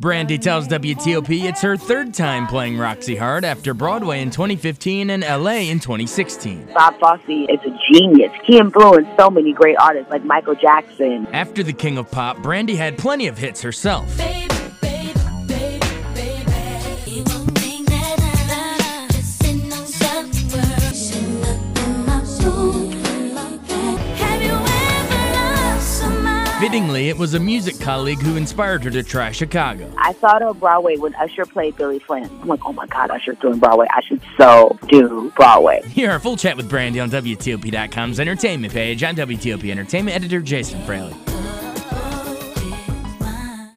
Brandy tells WTOP it's her third time playing Roxy Hart after Broadway in 2015 and LA in 2016. Bob Fosse is a genius. He influenced so many great artists like Michael Jackson. After the King of Pop, Brandy had plenty of hits herself. Fittingly, it was a music colleague who inspired her to try Chicago. I saw it on Broadway when Usher played Billy Flynn. I'm like, oh my God, Usher's doing Broadway. I should so do Broadway. Hear our full chat with Brandy on WTOP.com's entertainment page. I'm WTOP Entertainment editor Jason Fraley.